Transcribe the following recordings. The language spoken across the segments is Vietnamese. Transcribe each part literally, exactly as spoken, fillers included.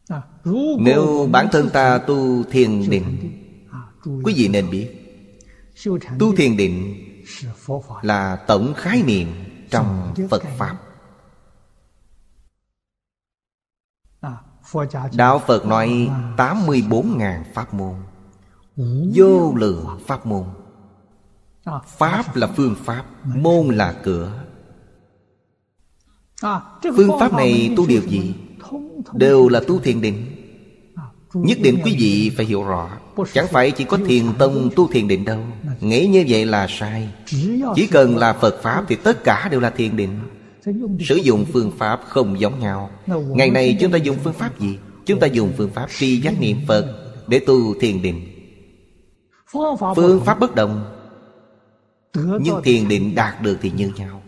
Nếu bản thân ta tu thiền định, quý vị nên biết, tu thiền định là tổng khái niệm trong Phật Pháp. Đạo Phật nói tám mươi bốn ngàn pháp môn, vô lượng pháp môn. Pháp là phương pháp, môn là cửa. Phương pháp này tu điều gì? Đều là tu thiền định. Nhất định quý vị phải hiểu rõ. Chẳng phải chỉ có thiền tông tu thiền định đâu. Nghĩ như vậy là sai. Chỉ cần là Phật Pháp thì tất cả đều là thiền định. Sử dụng phương pháp không giống nhau. Ngày nay chúng ta dùng phương pháp gì? Chúng ta dùng phương pháp tri giác niệm Phật để tu thiền định. Phương pháp bất đồng, nhưng thiền định đạt được thì như nhau,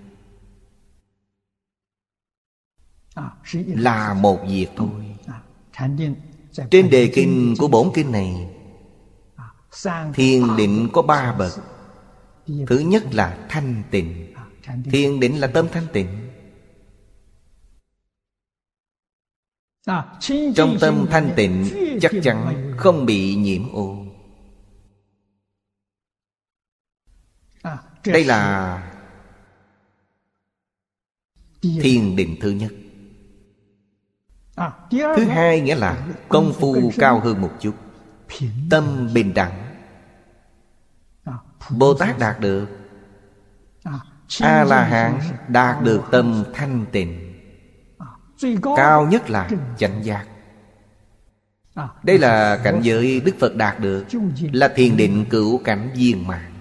là một việc thôi. Trên đề kinh của bổn kinh này, thiền định có ba bậc. Thứ nhất là thanh tịnh. Thiền định là tâm thanh tịnh. Trong tâm thanh tịnh chắc chắn không bị nhiễm ô. Đây là thiền định thứ nhất. Thứ hai nghĩa là công phu cao hơn một chút, tâm bình đẳng. Bồ Tát đạt được, A-la-hán đạt được tâm thanh tịnh. Cao nhất là chánh giác. Đây là cảnh giới Đức Phật đạt được, là thiền định cửu cảnh viên mãn.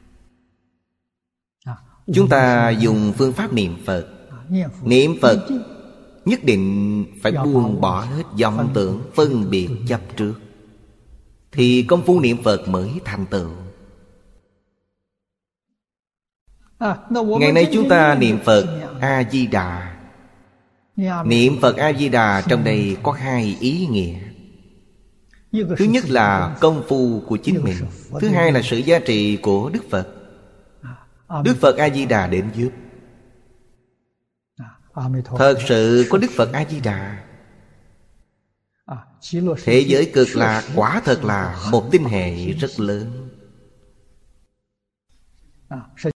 Chúng ta dùng phương pháp niệm Phật. Niệm Phật nhất định phải buông bỏ hết vọng tưởng phân biệt chấp trước, thì công phu niệm Phật mới thành tựu. Ngày nay chúng ta niệm Phật A-di-đà. Niệm Phật A-di-đà trong đây có hai ý nghĩa. Thứ nhất là công phu của chính mình. Thứ hai là sự giá trị của Đức Phật. Đức Phật A-di-đà đến giúp. Thật sự có Đức Phật A-di-đà, thế giới cực lạc quả thật là một tinh hệ rất lớn.